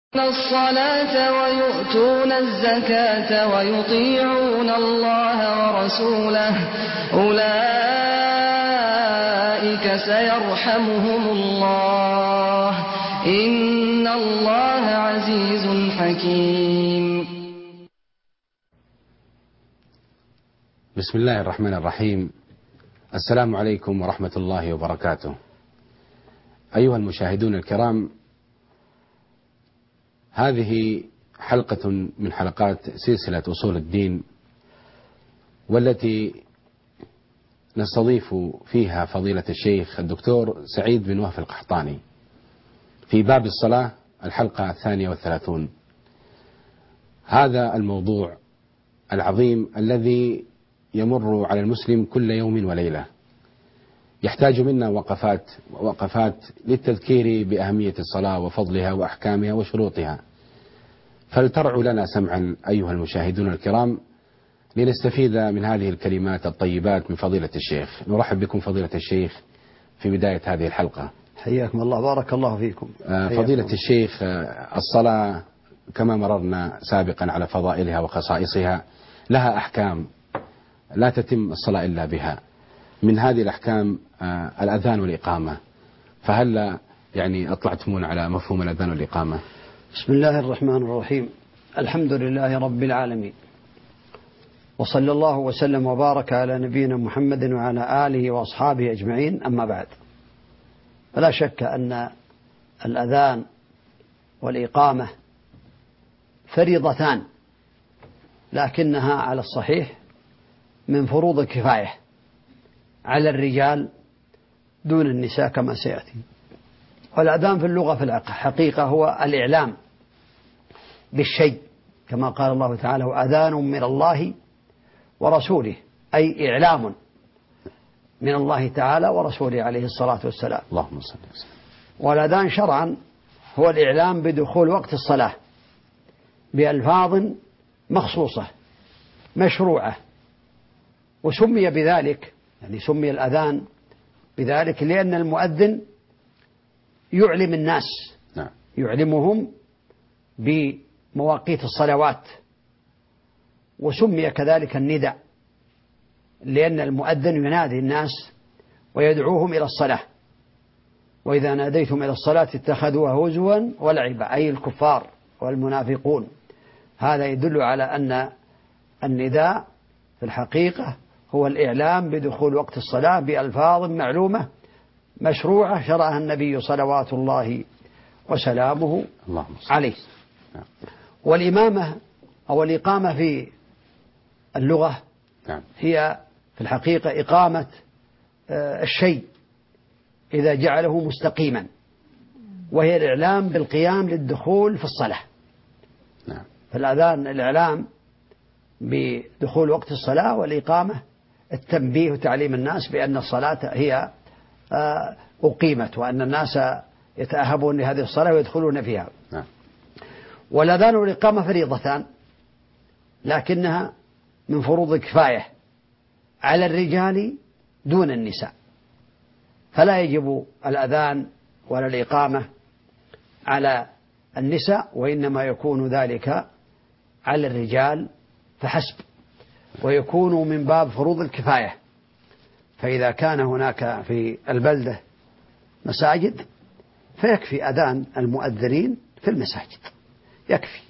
الصلاة ويؤتون الزكاة ويطيعون الله ورسوله أولئك سيرحمهم الله إن الله عزيز حكيم. بسم الله الرحمن الرحيم. السلام عليكم ورحمة الله وبركاته. أيها المشاهدون الكرام، هذه حلقة من حلقات سلسلة أصول الدين، والتي نستضيف فيها فضيلة الشيخ الدكتور سعيد بن وهف القحطاني في باب الصلاة، الحلقة 32. هذا الموضوع العظيم الذي يمر على المسلم كل يوم وليلة يحتاج منا وقفات للتذكير بأهمية الصلاة وفضلها وأحكامها وشروطها، فلترعوا لنا سمعا أيها المشاهدون الكرام لنستفيد من هذه الكلمات الطيبات من فضيلة الشيخ. نرحب بكم فضيلة الشيخ في بداية هذه الحلقة. حياكم الله، بارك الله فيكم. فضيلة الشيخ، الصلاة كما مررنا سابقا على فضائلها وخصائصها لها أحكام لا تتم الصلاة إلا بها. من هذه الأحكام الأذان والإقامة، فهل أطلعتمون على مفهوم الأذان والإقامة؟ بسم الله الرحمن الرحيم. الحمد لله رب العالمين، وصلى الله وسلم وبارك على نبينا محمد وعلى آله وأصحابه أجمعين، أما بعد. فلا شك أن الأذان والإقامة فريضتان، لكنها على الصحيح من فروض الكفاية على الرجال دون النساء كما سيأتي. والأذان في اللغة في الحقيقة هو الإعلام بالشيء، كما قال الله تعالى: وأذان من الله ورسوله، أي إعلام من الله تعالى ورسوله عليه الصلاة والسلام. اللهم صل وسلم. والأذان شرعا هو الإعلام بدخول وقت الصلاة بألفاظ مخصوصة مشروعة، وسمي بذلك، سمي الأذان بذلك لأن المؤذن يعلم الناس، يعلمهم بمواقيت الصلوات. وسمي كذلك النداء لأن المؤذن ينادي الناس ويدعوهم إلى الصلاة. وإذا ناديتم إلى الصلاة اتخذوها هزوا ولعبا، أي الكفار والمنافقون. هذا يدل على أن النداء في الحقيقة هو الإعلام بدخول وقت الصلاة بألفاظ معلومة مشروعة شرعها النبي صلوات الله وسلامه عليه. والإمامة أو الإقامة في اللغة هي في الحقيقة إقامة الشيء إذا جعله مستقيما، وهي الإعلام بالقيام للدخول في الصلاة. فالأذان الإعلام بدخول وقت الصلاة، والإقامة التنبيه وتعليم الناس بأن الصلاة هي أقيمت، وأن الناس يتأهبون لهذه الصلاة ويدخلون فيها. والأذان والإقامة فريضتان، لكنها من فروض الكفاية على الرجال دون النساء، فلا يجب الأذان ولا الإقامة على النساء، وإنما يكون ذلك على الرجال فحسب، ويكون من باب فروض الكفاية. فإذا كان هناك في البلدة مساجد فيكفي أذان المؤذنين في المساجد، يكفي.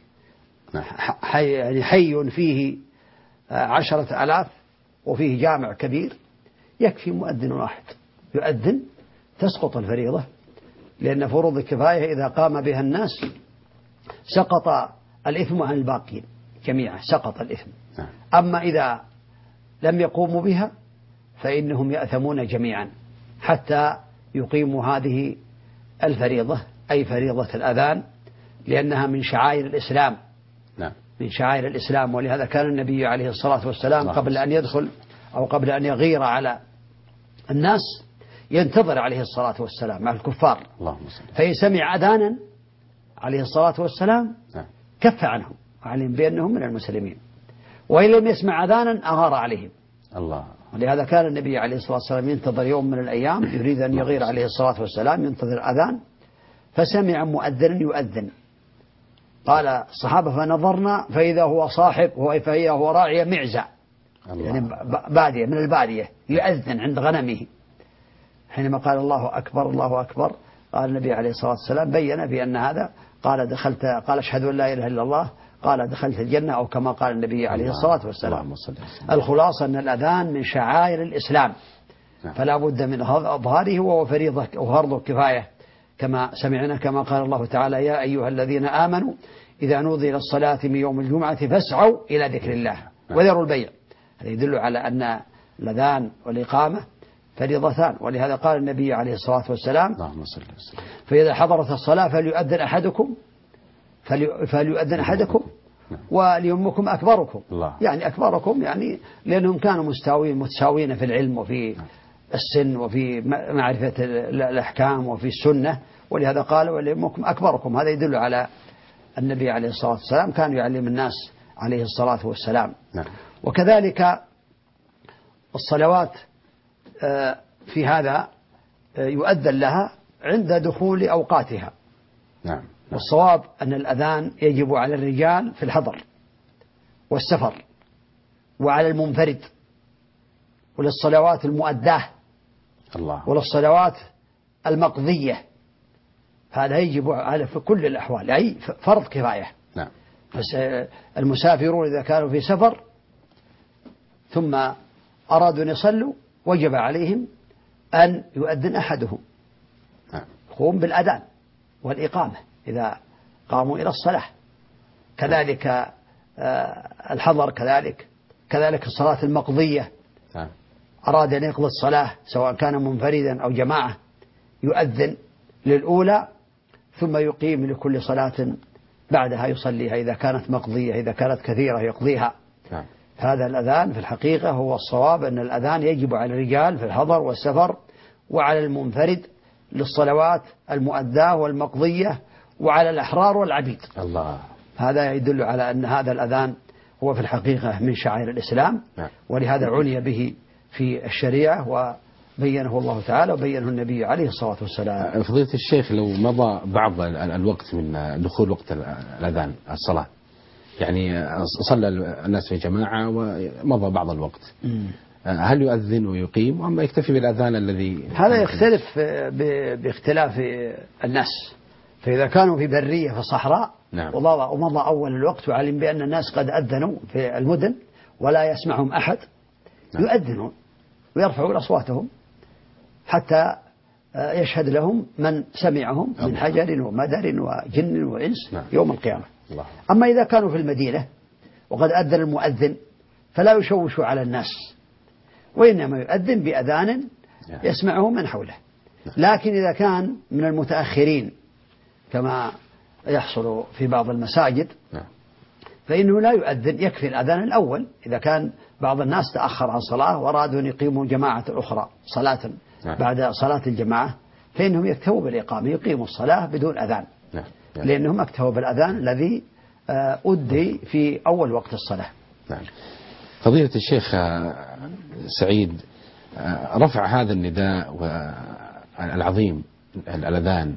حي فيه 10,000 وفيه جامع كبير، يكفي مؤذن واحد يؤذن، تسقط الفريضة، لأن فروض الكفاية إذا قام بها الناس سقط الإثم عن الباقين جميعا، سقط الإثم. أما إذا لم يقوموا بها فإنهم يأثمون جميعا حتى يقيموا هذه الفريضة، أي فريضة الأذان، لأنها من شعائر الإسلام. من شعائر الإسلام. ولهذا كان النبي عليه الصلاة والسلام قبل أن يدخل أو قبل أن يغير على الناس ينتظر عليه الصلاة والسلام مع الكفار، فإن سمع أذانا عليه الصلاة والسلام كف عنهم وعلم بأنهم من المسلمين، وإن لم يسمع أذانا أغار عليهم. ولهذا كان النبي عليه الصلاة والسلام ينتظر يوم من الأيام، يريد أن يغير عليه الصلاة والسلام، ينتظر أذان، فسمع مؤذنا يؤذن قال الصحابة فنظرنا فإذا هو صاحب فإذا هو راعي معزة، يعني بادية من البادية يؤذن عند غنمه. حينما قال الله أكبر الله أكبر، قال النبي عليه الصلاة والسلام بين بأن هذا، قال أشهد أن لا إله إلا الله، قال دخلت الجنة، أو كما قال النبي عليه الصلاة والسلام. الخلاصة أن الأذان من شعائر الإسلام، فلا بد من إظهاره، وهو فريضة وفرض كفاية كما سمعنا، كما قال الله تعالى يا أيها الذين آمنوا إذا نودي للصلاة من يوم الجمعة فاسعوا إلى ذكر الله وذروا البيع. هذا يدل على أن الأذان والإقامة فريضتان، ولهذا قال النبي عليه الصلاة والسلام فإذا حضرت الصلاة فليؤذن أحدكم وليؤمكم أكبركم. يعني أكبركم يعني لأنهم كانوا متساوين في العلم وفي السن وفي معرفة الأحكام وفي السنة، ولهذا قال وليؤمكم أكبركم. هذا يدل على النبي عليه الصلاة والسلام كان يعلم الناس عليه الصلاة والسلام. وكذلك الصلوات في هذا يؤذن لها عند دخول أوقاتها. والصواب أن الأذان يجب على الرجال في الحضر والسفر، وعلى المنفرد، وللصلوات المؤداة، وللصلوات المقضية. هذا يجب على في كل الأحوال، أي فرض كفاية. المسافرون إذا كانوا في سفر ثم أرادوا أن يصلوا وجب عليهم أن يؤذن أحدهم، يقوم بالأذان والإقامة إذا قاموا إلى الصلاة. كذلك الحضر، كذلك الصلاة المقضية، أراد أن يقضي الصلاة سواء كان منفردا أو جماعة يؤذن للأولى ثم يقيم لكل صلاة بعدها يصليها إذا كانت مقضية، إذا كانت كثيرة يقضيها. هذا الأذان في الحقيقة هو الصواب، أن الأذان يجب على الرجال في الحضر والسفر، وعلى المنفرد للصلوات المؤداة والمقضية، وعلى الأحرار والعبيد. هذا يدل على أن هذا الأذان هو في الحقيقة من شعائر الإسلام، ولهذا عني به في الشريعة وبينه الله تعالى وبينه النبي عليه الصلاة والسلام. فضيلة الشيخ، لو مضى بعض الوقت من دخول وقت الأذان الصلاة، يعني صلى الناس في جماعة ومضى بعض الوقت، هل يؤذن ويقيم أم يكتفي بالأذان الذي؟ هذا يختلف باختلاف الناس. فإذا كانوا في برية في صحراء ومضى أول الوقت وعلم بأن الناس قد أذنوا في المدن ولا يسمعهم أحد، يؤذنون ويرفعون أصواتهم حتى يشهد لهم من سمعهم من حجر ومدر وجن وإنس يوم القيامة. أما إذا كانوا في المدينة وقد أذن المؤذن فلا يشوش على الناس، وإنما يؤذن بأذان يسمعه من حوله. لكن إذا كان من المتأخرين كما يحصل في بعض المساجد فإنه لا يؤذن، يكفي الأذان الأول. إذا كان بعض الناس تأخر عن صلاة وأرادوا أن يقيموا جماعة أخرى صلاة بعد صلاة الجماعة فإنهم يكتفوا بالإقامة، يقيموا الصلاة بدون أذان، لأنهم اكتفوا بالأذان الذي أدي في أول وقت الصلاة. فضيلة الشيخ سعيد، رفع هذا النداء العظيم الأذان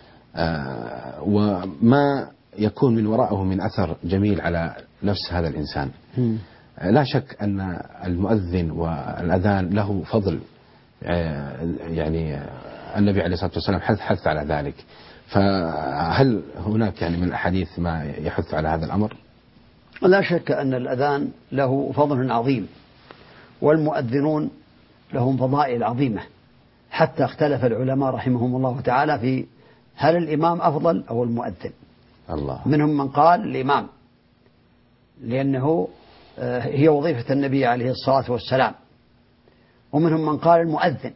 وما يكون من وراءه من أثر جميل على نفس هذا الإنسان، لا شك أن المؤذن والأذان له فضل، يعني النبي عليه الصلاة والسلام حث على ذلك. فهل هناك يعني من الأحاديث ما يحث على هذا الأمر؟ لا شك أن الأذان له فضل عظيم، والمؤذنون لهم فضائل عظيمة، حتى اختلف العلماء رحمهم الله تعالى في هل الإمام أفضل أو المؤذن. منهم من قال الإمام لأنه هي وظيفة النبي عليه الصلاة والسلام، ومنهم من قال المؤذن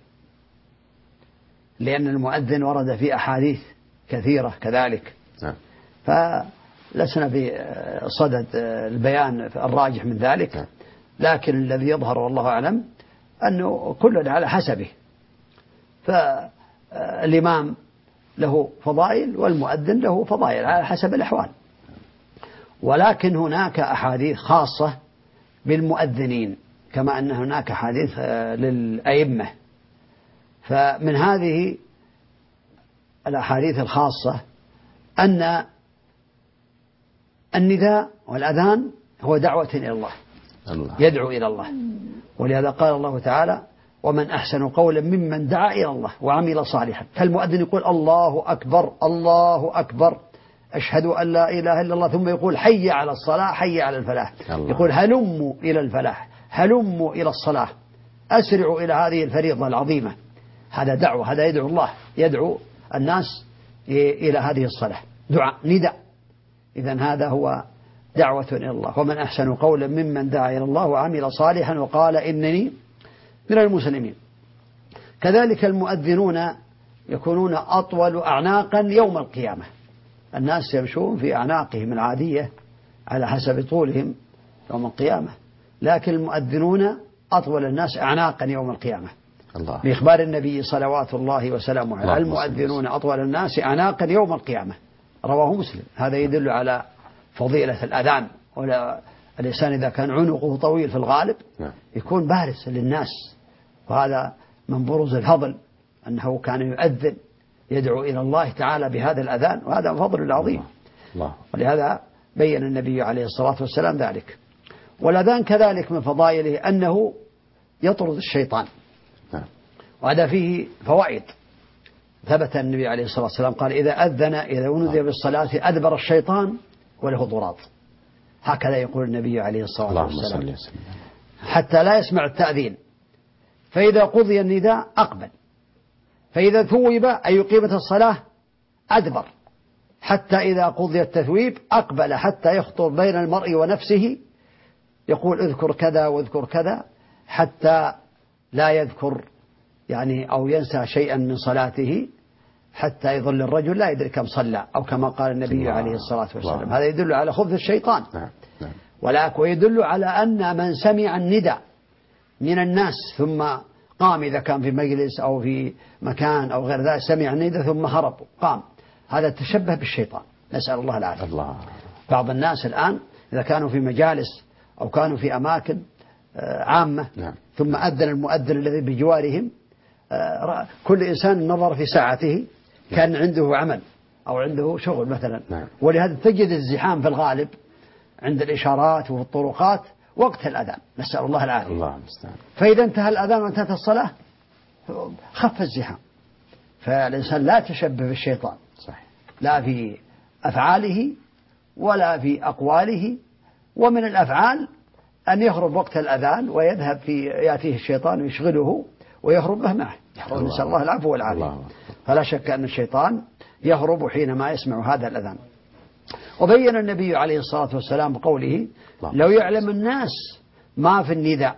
لأن المؤذن ورد في أحاديث كثيرة كذلك. فلسنا بصدد البيان الراجح من ذلك، لكن الذي يظهر والله أعلم أنه كل على حسبه، فالإمام له فضائل والمؤذن له فضائل على حسب الأحوال. ولكن هناك أحاديث خاصة بالمؤذنين كما أن هناك أحاديث للأئمة. فمن هذه الأحاديث الخاصة أن النداء والأذان هو دعوة إلى الله، يدعو إلى الله. ولهذا قال الله تعالى: ومن أحسن قولا ممن دعا إلى الله وعمل صالحا. فالمؤذن يقول: الله أكبر الله أكبر، أشهد أن لا إله إلا الله، ثم يقول: حي على الصلاة حي على الفلاح. يقول: هلموا إلى الفلاح، هلموا إلى الصلاة، أسرعوا إلى هذه الفريضة العظيمة. هذا دعوة، هذا يدعو الله، يدعو الناس إلى هذه الصلاة، دعاء نداء. إذن هذا هو دعوة إلى الله. ومن أحسن قولا ممن دعا إلى الله وعمل صالحا وقال إنني من المسلمين. كذلك المؤذنون يكونون أطول أعناقا يوم القيامة. الناس يمشون في أعناقهم العادية على حسب طولهم يوم القيامة، لكن المؤذنون أطول الناس أعناقا يوم القيامة، بإخبار النبي صلوات الله وسلامه عليه: المؤذنون أطول الناس أعناقا يوم القيامة، رواه مسلم. هذا يدل على فضيلة الأذان. والإنسان إذا كان عنقه طويل في الغالب يكون بارز للناس، وهذا من بروز الفضل أنه كان يؤذن يدعو إلى الله تعالى بهذا الأذان، وهذا من فضل العظيم. ولهذا بين النبي عليه الصلاة والسلام ذلك. والأذان كذلك من فضائله أنه يطرد الشيطان، وهذا فيه فوائد. ثبت النبي عليه الصلاة والسلام قال: إذا أذن إذا ونودي بالصلاة أدبر الشيطان وله ضراط. هكذا يقول النبي عليه الصلاة والسلام، حتى لا يسمع التأذين. فإذا قضي النداء أقبل، فإذا ثوب أي قيمة الصلاة أدبر، حتى إذا قضي التثويب أقبل، حتى يخطر بين المرء ونفسه يقول: اذكر كذا واذكر كذا، حتى لا يذكر يعني أو ينسى شيئا من صلاته، حتى يظل الرجل لا يدري كم صلى، أو كما قال النبي عليه الصلاة والسلام. هذا يدل على خبث الشيطان، ويدل على أن من سمع النداء من الناس ثم قام، إذا كان في مجلس أو في مكان أو غير ذلك، سمع النداء ثم هرب قام، هذا تشبه بالشيطان، نسأل الله العافية. بعض الناس الآن إذا كانوا في مجالس أو كانوا في أماكن عامة ثم أذن المؤذن الذي بجوارهم، كل إنسان نظر في ساعته، كان عنده عمل أو عنده شغل مثلا، ولهذا تجد الزحام في الغالب عند الإشارات وفي الطرقات وقت الأذان، نسأل الله العافية. فإذا انتهى الأذان وانتهت الصلاة خف الزحام. فالإنسان لا تشبه بالشيطان، لا في أفعاله ولا في أقواله. ومن الأفعال أن يهرب وقت الأذان ويذهب يأتيه الشيطان ويشغله ويهرب به معه، نسأل الله العفو والعافية. فلا شك أن الشيطان يهرب حينما يسمع هذا الأذان. وبين النبي عليه الصلاة والسلام بقوله: لو يعلم الناس ما في النداء،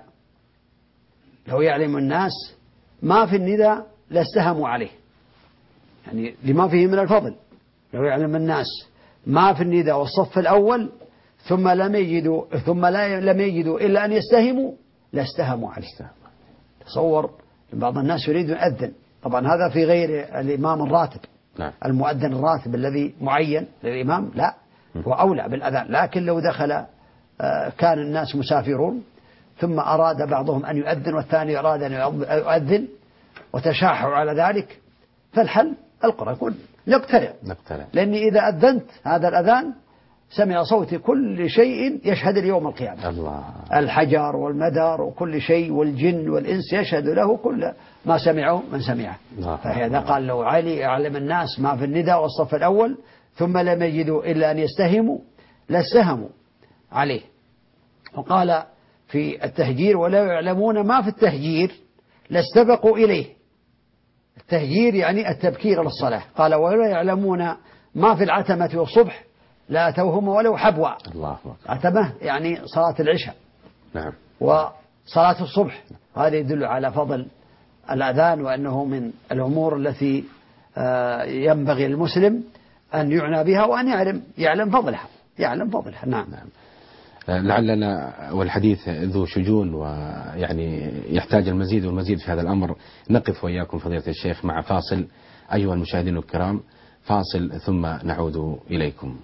لو يعلم الناس ما في النداء لاستهموا عليه، يعني لما فيه من الفضل. لو يعلم الناس ما في النداء والصف الأول ثم لم يجدوا إلا أن يستهموا لاستهموا عليه. تصور بعض الناس يريد أن يؤذن، طبعا هذا في غير الإمام الراتب، المؤذن الراتب الذي معين للإمام لا، هو أولى بالأذان. لكن لو دخل كان الناس مسافرون ثم أراد بعضهم أن يؤذن والثاني أراد أن يؤذن وتشاحوا على ذلك، فالحل القرآن يقول: نقترع. لأني إذا أذنت هذا الأذان سمع صوتي كل شيء يشهد اليوم القيامة، الحجر والمدار وكل شيء والجن والإنس يشهد له كل ما سمعه من سمعه. فهذا قال: لو يعلم الناس ما في النداء والصف الأول ثم لم يجدوا إلا أن يستهموا لاستهموا عليه. وقال في التهجير: ولا يعلمون ما في التهجير لاستبقوا إليه. التهجير يعني التبكير للصلاة. قال: ولا يعلمون ما في العتمة والصبح لا أتوهم ولو حبوا. عتمة يعني صلاة العشاء، وصلاة الصبح. هذا يدل على فضل الأذان، وأنه من الأمور التي ينبغي المسلم أن يعنى بها وأن يعلم فضلها. نعم. لعلنا والحديث ذو شجون ويعني يحتاج المزيد والمزيد في هذا الأمر. نقف وإياكم فضيلة الشيخ مع فاصل أيها المشاهدين الكرام، فاصل ثم نعود إليكم.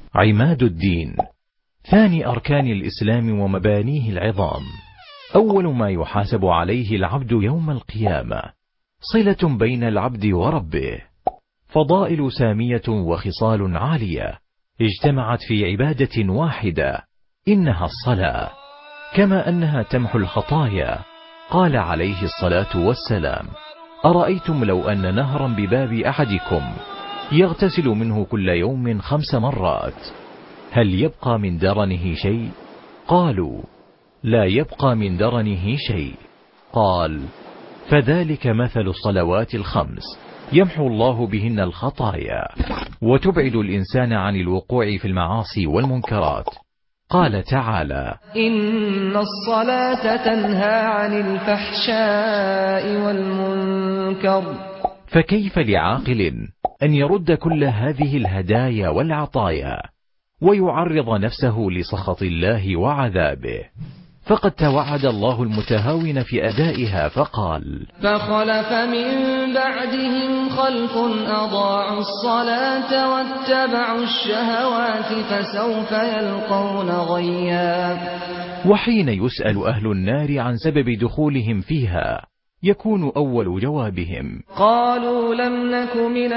عماد الدين، ثاني أركان الإسلام ومبانيه العظام، أول ما يحاسب عليه العبد يوم القيامة، صلة بين العبد وربه، فضائل سامية وخصال عالية اجتمعت في عبادة واحدة، إنها الصلاة، كما أنها تمحو الخطايا. قال عليه الصلاة والسلام: أرأيتم لو أن نهرا بباب أحدكم يغتسل منه كل يوم 5 مرات هل يبقى من درنه شيء؟ قالوا: لا يبقى من درنه شيء. قال: فذلك مثل الصلوات ال5 يمحو الله بهن الخطايا وتبعد الإنسان عن الوقوع في المعاصي والمنكرات. قال تعالى: إن الصلاة تنهى عن الفحشاء والمنكر. فكيف لعاقل أن يرد كل هذه الهدايا والعطايا ويعرض نفسه لسخط الله وعذابه؟ فقد توعد الله المتهاون في أدائها فقال: فخلف من بعدهم خلف أضاعوا الصلاة واتبعوا الشهوات فسوف يلقون غيا. وحين يسأل أهل النار عن سبب دخولهم فيها يكون أول جوابهم: قالوا لم نك من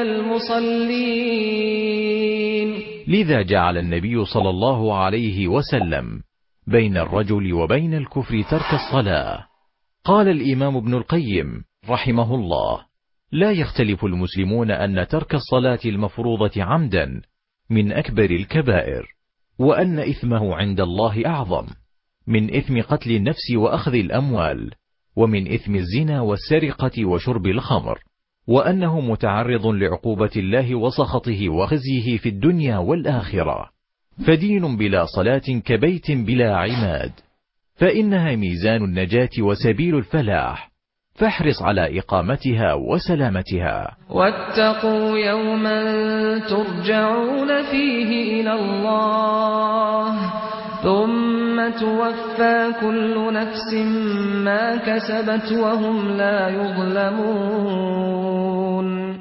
المصلين. لذا جعل النبي صلى الله عليه وسلم بين الرجل وبين الكفر ترك الصلاة. قال الإمام ابن القيم رحمه الله: لا يختلف المسلمون أن ترك الصلاة المفروضة عمدا من أكبر الكبائر، وأن إثمه عند الله أعظم من إثم قتل النفس وأخذ الأموال، ومن إثم الزنا والسرقة وشرب الخمر، وأنه متعرض لعقوبة الله وسخطه وخزيه في الدنيا والآخرة. فدين بلا صلاة كبيت بلا عماد، فإنها ميزان النجاة وسبيل الفلاح، فاحرص على إقامتها وسلامتها. واتقوا يوما ترجعون فيه إلى الله ثم توفى كل نفس ما كسبت وهم لا يظلمون.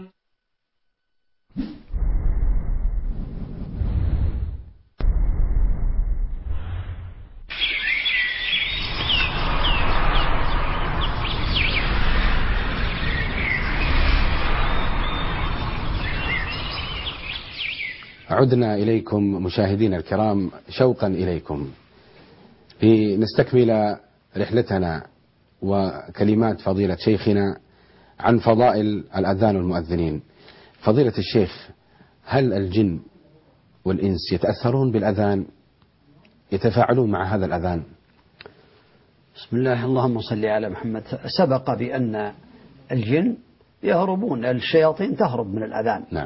عدنا إليكم مشاهدينا الكرام شوقا إليكم لنستكمل رحلتنا وكلمات فضيلة شيخنا عن فضائل الأذان والمؤذنين. فضيلة الشيخ، هل الجن والإنس يتأثرون بالأذان، يتفاعلون مع هذا الأذان؟ بسم الله، اللهم صل على محمد. سبق بأن الجن يهربون، الشياطين تهرب من الأذان. نعم.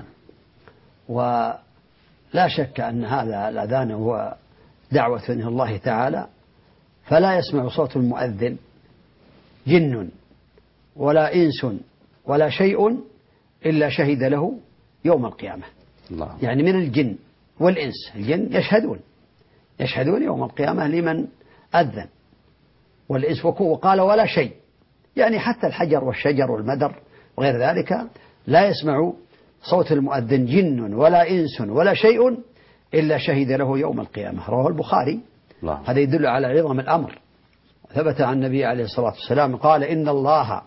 ولا شك أن هذا الأذان هو دعوة إلى الله تعالى، فلا يسمع صوت المؤذن جن ولا إنس ولا شيء إلا شهد له يوم القيامة. الله. يعني من الجن والإنس، الجن يشهدون يوم القيامة لمن أذن، والإنس وقال ولا شيء، يعني حتى الحجر والشجر والمدر وغير ذلك لا يسمع صوت المؤذن جن ولا إنس ولا شيء إلا شهد له يوم القيامة. رواه البخاري. الله. هذا يدل على عظم الأمر. ثبت عن النبي عليه الصلاة والسلام قال: إن الله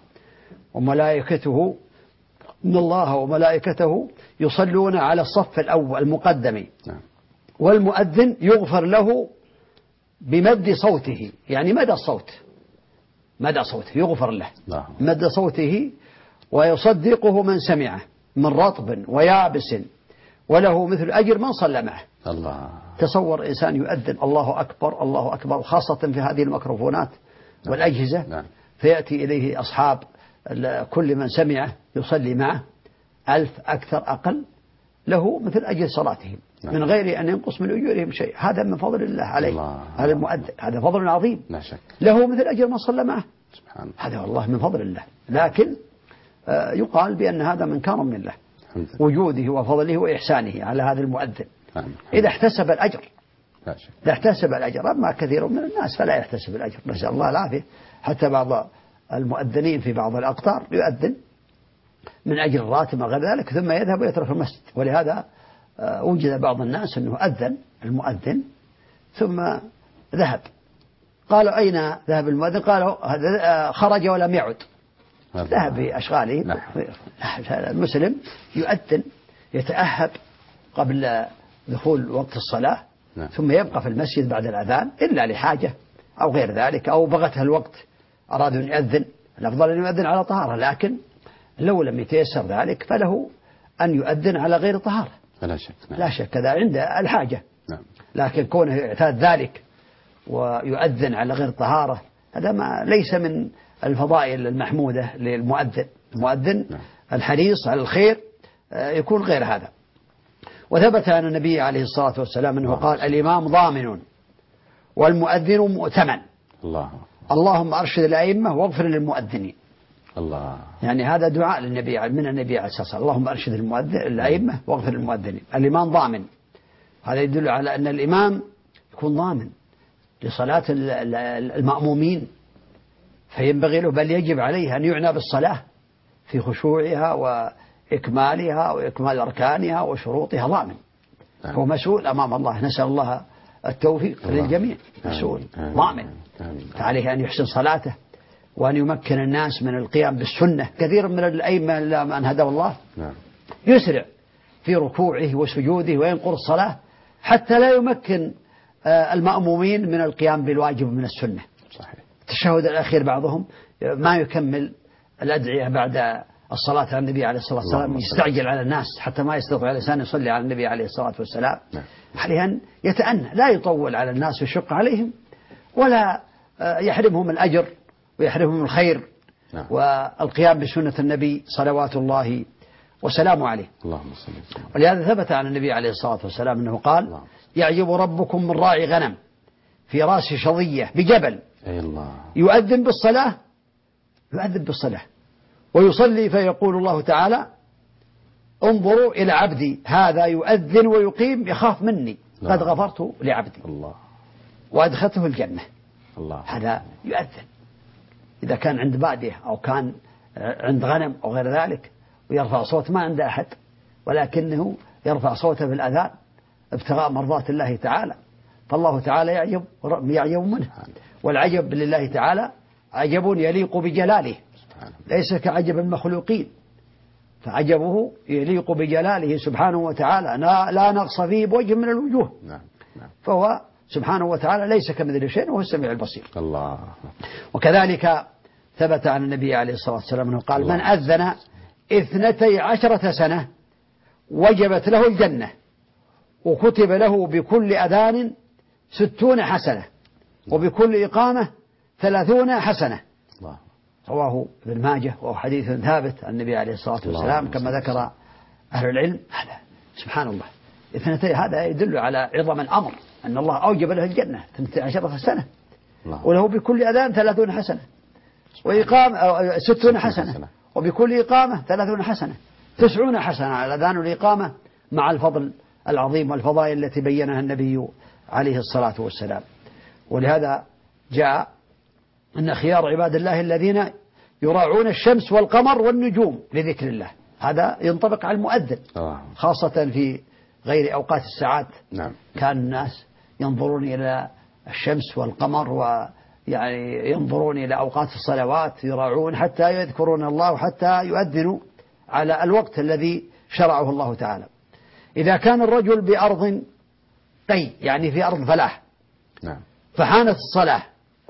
وملائكته يصلون على الصف الأول المقدم، والمؤذن يغفر له بمد صوته، يعني مدى صوته يغفر له مد صوته، ويصدقه من سمعه من رطب ويابس، وله مثل أجر من صلى معه. الله. تصور إنسان يؤذن الله أكبر الله أكبر، خاصة في هذه الميكروفونات والأجهزة، فيأتي إليه أصحاب كل من سمعه يصلي معه 1000 أكثر أقل، له مثل أجر صلاتهم من غير أن ينقص من أجورهم شيء. هذا من فضل الله عليه. هذا المؤذن، هذا فضل عظيم، لا شك. له مثل أجر من صلى معه. سبحان. هذا والله من فضل الله. لكن يقال بأن هذا من كرم الله، وجوده وفضله وإحسانه على هذا المؤذن إذا احتسب الأجر. لا شك. إذا احتسب الأجر. أما كثير من الناس فلا يحتسب الأجر، نسأل الله العافية. حتى بعض المؤذنين في بعض الأقطار يؤذن من أجل الراتب وغير ذلك، ثم يذهب ويترك المسجد. ولهذا وجد بعض الناس أنه أذن المؤذن ثم ذهب. قالوا أين ذهب المؤذن؟ قالوا خرج ولم يعد، ذهب بأشغاله. المسلم يؤذن يتأهب قبل دخول وقت الصلاة، ثم يبقى في المسجد بعد الأذان إلا لحاجة أو غير ذلك، أو بغته الوقت أراد أن يؤذن. الأفضل أن يؤذن على طهارة، لكن لو لم يتيسر ذلك فله أن يؤذن على غير طهارة لا شك. لا شك كذا عند الحاجة. لكن كونه يعتاد ذلك ويؤذن على غير طهارة هذا ما ليس من الفضائل المحمودة للمؤذن. المؤذن الحريص على الخير يكون غير هذا. وثبت عن النبي عليه الصلاة والسلام أنه قال: الإمام ضامن والمؤذن مؤتمن. اللهم أرشد الأئمة واغفر للمؤذنين. الله. يعني هذا دعاء للنبي من النبي عليه الصلاة والسلام: اللهم أرشد الأئمة واغفر للمؤذنين. الإمام ضامن، هذا يدل على أن الإمام يكون ضامن لصلاة المأمومين، فينبغي له بل يجب عليه أن يعنى بالصلاة في خشوعها وإكمالها وإكمال أركانها وشروطها، ضامن. هو مسؤول أمام الله، نسأل الله التوفيق للجميع. مسؤول ضامن، فعليه أن يحسن صلاته وأن يمكن الناس من القيام بالسنة. كثير من الأئمة من هدى الله يسرع في ركوعه وسجوده وينقر الصلاة حتى لا يمكن المأمومين من القيام بالواجب من السنة. صحيح. التشهد الأخير بعضهم ما يكمل الأدعية بعد الصلاة على النبي عليه الصلاة والسلام، يستعجل على الناس حتى ما يستطيع الإنسان يصلي على النبي عليه الصلاة والسلام. عليه أن يتأنى، لا يطول على الناس ويشق عليهم ولا يحرمهم الأجر ويحرمهم الخير والقيام بسنة النبي صلوات الله وسلامه عليه. اللهم صل وسلم. ولهذا ثبت عن النبي عليه الصلاة والسلام أنه قال: يعجب ربكم من راعي غنم في راس شظية بجبل يؤذن بالصلاة ويصلي فيقول الله تعالى: انظروا إلى عبدي هذا يؤذن ويقيم يخاف مني قد غفرت لعبدي وأدخلته الجنة. هذا يؤذن إذا كان عند بادية أو كان عند غنم أو غير ذلك، ويرفع صوت ما عنده أحد، ولكنه يرفع صوته بالأذان ابتغاء مرضات الله تعالى، فالله تعالى يعجب منه. والعجب لله تعالى عجب يليق بجلاله ليس كعجب المخلوقين، فعجبه يليق بجلاله سبحانه وتعالى لا نقص فيه بوجه من الوجوه. فهو سبحانه وتعالى ليس كمثله شيء وهو السميع البصير. الله. وكذلك ثبت عن النبي عليه الصلاة والسلام أنه قال: من أذن 12 سنة وجبت له الجنة وكتب له بكل أذان 60 حسنة وبكل إقامة 30 حسنة. رواه ابن ماجه وهو حديث ثابت عن النبي عليه الصلاة والسلام كما ذكر أهل العلم. هذا سبحان الله 2 هذا يدل على عظم الأمر، أن الله أوجب له الجنة 12 سنة وله بكل أذان 30 حسنة وإقامة 60 حسنة وبكل إقامة 30 حسنة 90 حسنة على الأذان والإقامة، مع الفضل العظيم والفضائل التي بينها النبي عليه الصلاة والسلام. ولهذا جاء أن خيار عباد الله الذين يراعون الشمس والقمر والنجوم لذكر الله. هذا ينطبق على المؤذن خاصة في غير أوقات الساعات. كان الناس ينظرون إلى الشمس والقمر ويعني ينظرون إلى أوقات الصلوات، يراعون حتى يذكرون الله وحتى يؤذنوا على الوقت الذي شرعه الله تعالى. إذا كان الرجل بأرض قي يعني في أرض فلاح فحانت الصلاة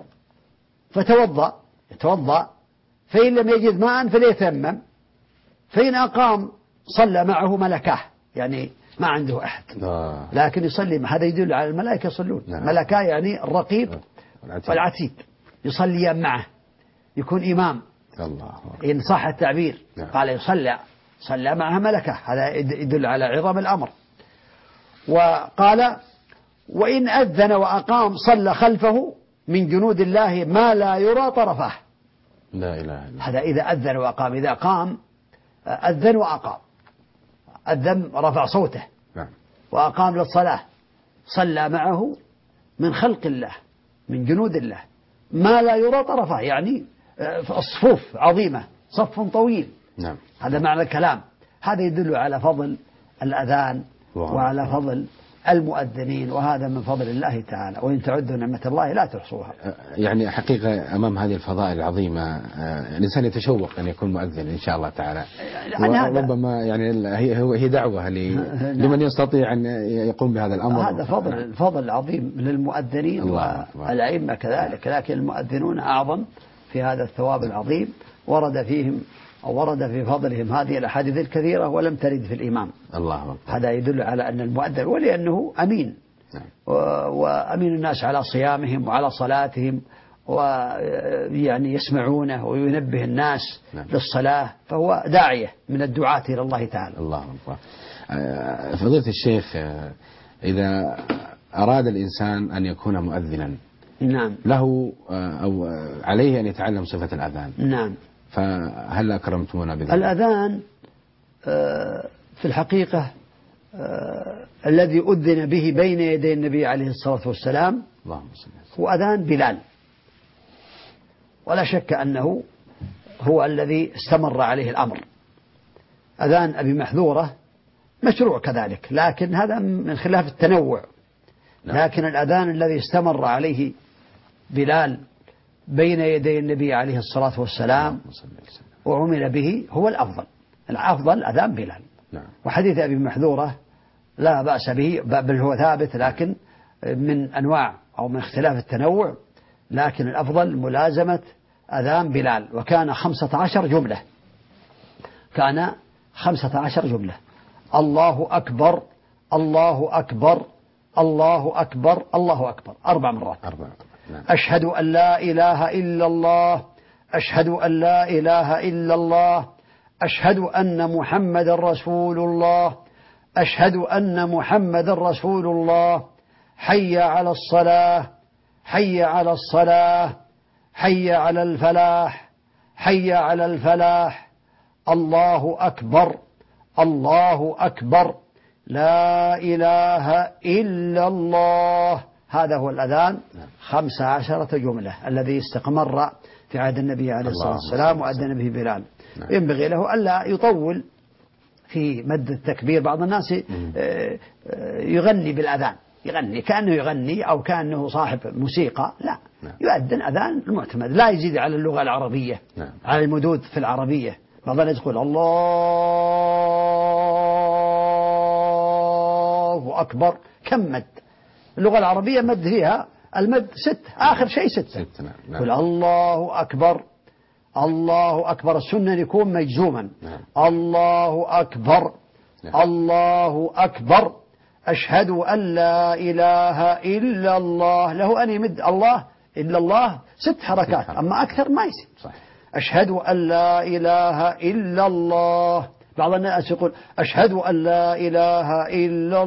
يتوضأ، فإن لم يجد ماء فليتيمم، فإن أقام صلى معه ملكاه يعني ما عنده أحد لكن يصلي. هذا يدل على الملائكة يصلون. ملكاه يعني الرقيب والعتيد يصليان معه، يكون إمام إن صح التعبير. قال صلى معها ملكه، هذا يدل على عظم الأمر. وقال: وإن أذن وأقام صلى خلفه من جنود الله ما لا يرى طرفه. لا إله إلا. هذا إذا أذن وأقام. إذا قام أذن وأقام، أذن رفع صوته وأقام للصلاة، صلى معه من خلق الله من جنود الله ما لا يرى طرفه، يعني الصفوف عظيمة صف طويل. هذا معنى الكلام. هذا يدل على فضل الأذان وعلى فضل المؤذنين، وهذا من فضل الله تعالى، وإن تعدوا نعمة الله لا تحصوها. يعني حقيقة أمام هذه الفضائل العظيمة الإنسان يتشوق أن يكون مؤذن إن شاء الله تعالى. وربما يعني هي دعوة لمن يستطيع أن يقوم بهذا الأمر. هذا فضل عظيم للمؤذنين والأئمة كذلك، لكن المؤذنون أعظم في هذا الثواب العظيم. ورد في فضلهم هذه الأحاديث الكثيرة ولم ترد في الإمام. الله أكبر. هذا يدل على أن المؤذن ولأنه أمين، وأمين الناس على صيامهم وعلى صلاتهم، ويعني يسمعونه وينبه الناس للصلاة، فهو داعية من الدعاة إلى الله تعالى. الله أكبر. فضيلة الشيخ، إذا أراد الإنسان أن يكون مؤذنا، نعم، له أو عليه أن يتعلم صفة الأذان. نعم. فهل أكرمتمونا بذلك؟ الأذان في الحقيقة الذي أذن به بين يدي النبي عليه الصلاة والسلام هو أذان بلال، ولا شك أنه هو الذي استمر عليه الأمر. أذان أبي محذورة مشروع كذلك، لكن هذا من خلاف التنوع. لكن الأذان الذي استمر عليه بلال بين يدي النبي عليه الصلاة والسلام وعمل به هو الأفضل أذان بلال. وحديث أبي محذورة لا بأس به، بل هو ثابت، لكن من أنواع أو من اختلاف التنوع. لكن الأفضل ملازمة أذان بلال، وكان 15 جملة. كان 15 جملة: الله أكبر الله أكبر الله أكبر الله أكبر 4 مرات. أشهد أن لا إله إلا الله، أشهد أن لا إله إلا الله، أشهد أن محمد رسول الله، أشهد أن محمد رسول الله، حي على الصلاة، حي على الصلاة، حي على الفلاح، حي على الفلاح، الله أكبر الله أكبر، لا إله إلا الله. هذا هو الأذان 15 جملة الذي استمر في عهد النبي عليه الصلاة والسلام وأذن به بلال. ينبغي له ألا يطول في مد التكبير. بعض الناس يغني بالأذان، يغني كأنه يغني أو كأنه صاحب موسيقى. لا، يؤذن أذان المعتمد، لا يزيد على اللغة العربية، على المدود في العربية. بعض الناس يقول الله أكبر، كم مد؟ اللغة العربية مد فيها المد 6، آخر شيء 6. يقول الله أكبر الله أكبر، السنة يكون مجزوما. الله أكبر الله أكبر، أشهد أن لا إله إلا الله. له أن يمد الله إلا الله 6 حركات، أما أكثر ما يصير. أشهد أن لا إله إلا الله. بعض الناس يقول أشهد أن لا إله إلا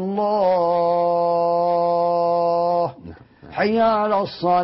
الله، حي على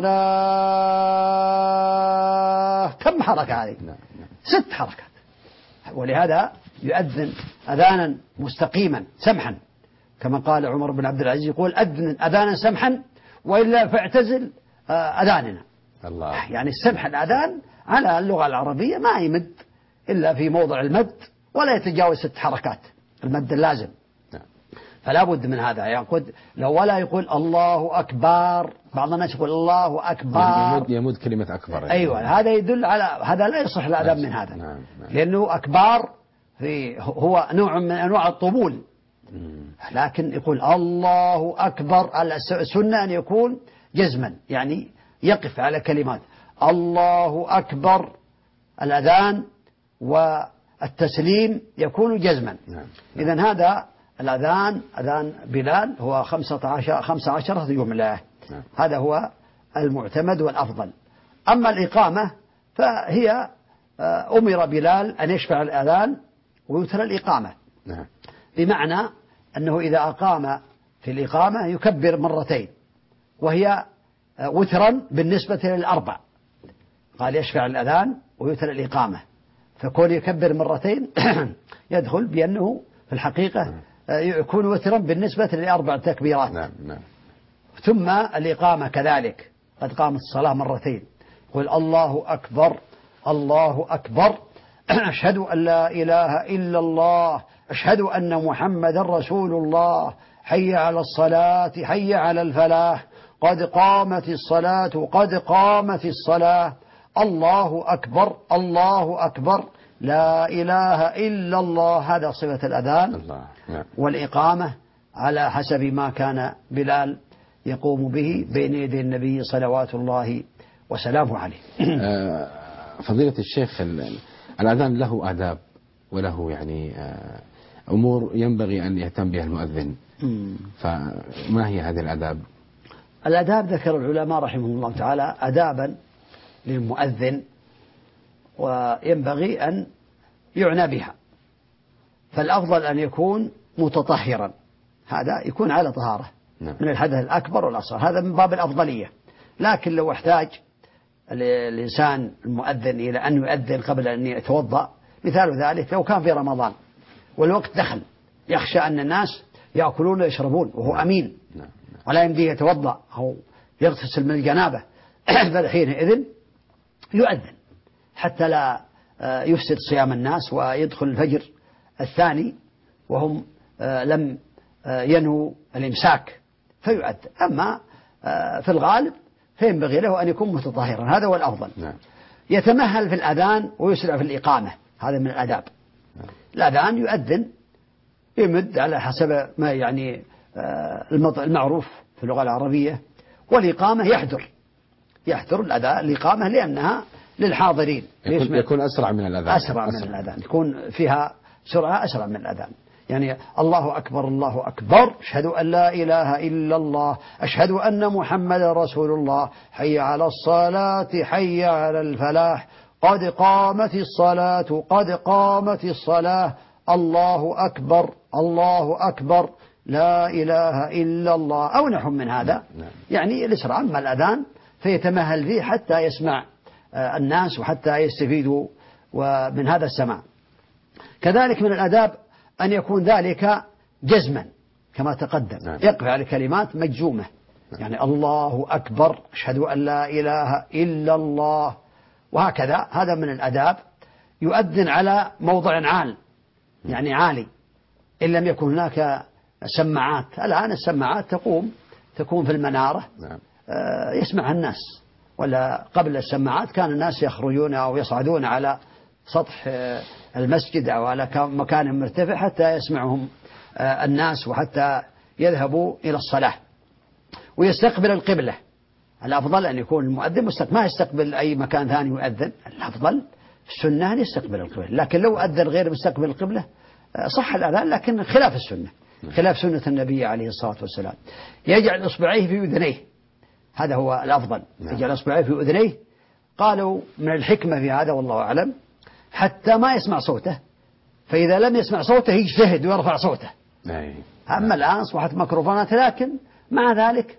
الصلاة. كم حركة هذه؟ 6 حركات. ولهذا يؤذن أذانا مستقيما سمحا، كما قال عمر بن عبد العزيز، يقول أذن أذانا سمحا وإلا فاعتزل أذاننا. يعني السمح الأذان على اللغة العربية ما يمد إلا في موضع المد، ولا يتجاوز 6 حركات المد اللازم. فلا بد من هذا. يقول لو ولا يقول الله أكبر. بعض الناس يقول الله أكبر، يمد كلمة أكبر. أيوة، هذا يدل على هذا، لا يصح الأذان من هذا. لأنه أكبر هو نوع من أنواع الطبول. لكن يقول الله أكبر، السنة أن يكون جزما، يعني يقف على كلمات الله أكبر. الأذان والتسليم يكون جزما. إذن هذا الأذان أذان بلال هو 15 جملة. هذا هو المعتمد والأفضل. أما الإقامة فهي أمر بلال أن يشفع الأذان ويوتر الإقامة، بمعنى أنه إذا أقام في الإقامة يكبر 2 مرات، وهي وترا بالنسبة لل4. قال يشفع الأذان ويوتر الإقامة، فكون يكبر 2 مرات يدخل بأنه في الحقيقة يكون وترا بالنسبة ل4 تكبيرات. ثم الإقامة كذلك، قد قامت الصلاة 2 مرات، يقول الله أكبر الله أكبر، أشهد أن لا إله إلا الله، أشهد أن محمد رسول الله، حي على الصلاة، حي على الفلاح، قد قامت الصلاة، قد قامت الصلاة، الله أكبر، الله أكبر، لا إله إلا الله. هذا صفة الأذان. الله. نعم. والإقامة على حسب ما كان بلال يقوم به بين يدي النبي صلوات الله وسلامه عليه. فضيلة الشيخ، الأذان له آداب وله يعني أمور ينبغي أن يهتم بها المؤذن، فما هي هذه الآداب؟ الآداب ذكر العلماء رحمهم الله تعالى آدابا للمؤذن وينبغي أن يعنى بها. فالأفضل أن يكون متطهرا، هذا يكون على طهارة من الحدث الأكبر والأصغر، هذا من باب الأفضلية. لكن لو احتاج الإنسان المؤذن إلى أن يؤذن قبل أن يتوضأ، مثال ذلك لو كان في رمضان والوقت دخل، يخشى أن الناس يأكلون ويشربون وهو أمين ولا يمديه يتوضأ أو يغتسل من الجنابة، فحينئذ يؤذن حتى لا يفسد صيام الناس ويدخل الفجر الثاني وهم لم ينهوا الإمساك فيؤذن. أما في الغالب فينبغي له أن يكون متطهرا، هذا هو الأفضل. يتمهل في الأذان ويسرع في الإقامة، هذا من الآداب. الأذان يؤذن يمد على حسب ما يعني المعروف في اللغة العربية، والإقامة يحضر الإقامة لأنها للحاضرين، يكون أسرع من الأذان، أسرع من الأذان، يكون فيها سرعة أسرع من الأذان. يعني الله أكبر، الله أكبر، أشهد أن لا إله إلا الله، أشهد أن محمد رسول الله، حي على الصلاة، حي على الفلاح، قد قامت الصلاة، قد قامت الصلاة، الله أكبر، الله أكبر، لا إله إلا الله، أو نحو من هذا. يعني الإسراع. أما الأذان فيتمهل فيه حتى يسمع الناس وحتى يستفيدوا من هذا السماع. كذلك من الآداب أن يكون ذلك جزما كما تقدم، يقف على كلمات مجزومة، يعني الله أكبر، أشهد أن لا إله إلا الله، وهكذا. هذا من الآداب. يؤذن على موضع عال، يعني عالي، إن لم يكن هناك سماعات. الآن السماعات تكون في المنارة يسمعها الناس، ولا قبل السماعات كان الناس يخرجون أو يصعدون على سطح المسجد أو على مكان مرتفع حتى يسمعهم الناس وحتى يذهبوا إلى الصلاة. ويستقبل القبلة. الأفضل أن يكون المؤذن ما يستقبل أي مكان ثاني يؤذن، الأفضل السنة أن يستقبل القبلة. لكن لو أذن غير مستقبل القبلة صح الأذان، لكن خلاف السنة، خلاف سنة النبي عليه الصلاة والسلام. يجعل إصبعيه في أذنيه، هذا هو الأفضل، يجعل إصبعيه في أذنيه. قالوا من الحكمة في هذا والله أعلم حتى ما يسمع صوته، فإذا لم يسمع صوته يجتهد ويرفع صوته. أما الآن أصبحت ميكروفونات، لكن مع ذلك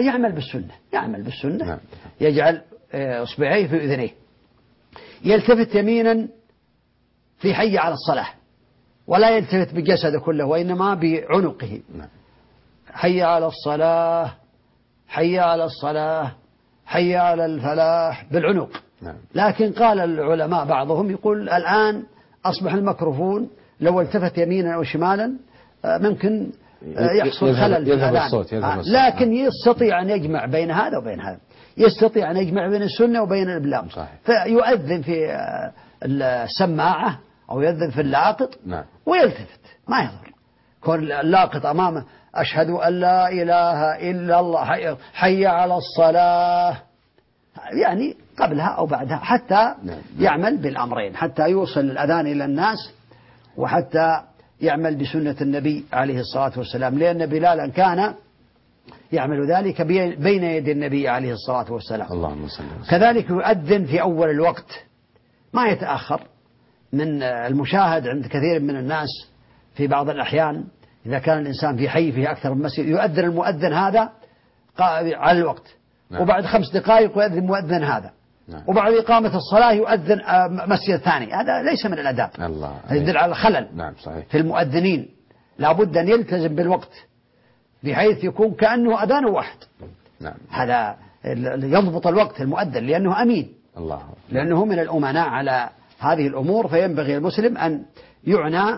يعمل بالسنة، يجعل إصبعيه في أذنيه. يلتفت يمينا في حي على الصلاة، ولا يلتفت بجسده كله وإنما بعنقه. حي على الصلاة، حي على الصلاة، حي على الفلاح، بالعنق. لكن قال العلماء بعضهم يقول الآن أصبح الميكروفون لو التفت يمينا أو شمالا ممكن يحصل خلل في الأذان، لكن يستطيع أن يجمع بين هذا وبين هذا، يستطيع أن يجمع بين السنة وبين الإبلاغ. فيؤذن في السماعة أو يؤذن في اللاقط ويلتفت، ما يضر. كون اللاقط أمامه أشهد أن لا إله إلا الله، حي على الصلاة، يعني قبلها أو بعدها، حتى يعمل بالأمرين، حتى يوصل الأذان إلى الناس وحتى يعمل بسنة النبي عليه الصلاة والسلام، لأن بلالا كان يعمل ذلك بين يدي النبي عليه الصلاة والسلام. اللهم صل وسلم. كذلك يؤذن في أول الوقت، ما يتأخر. من المشاهد عند كثير من الناس في بعض الأحيان إذا كان الإنسان في حي فيه أكثر من مسجد يؤذن المؤذن هذا على الوقت، وبعد 5 دقائق يؤذن المؤذن هذا، وبعد إقامة الصلاة يؤذن مسجد ثاني. هذا ليس من الأداب، يدل على خلل في المؤذنين. لابد أن يلتزم بالوقت بحيث يكون كأنه أذان واحد. هذا يضبط الوقت المؤذن لأنه أمين، لأنه من الأمناء على هذه الأمور. فينبغي المسلم أن يعنى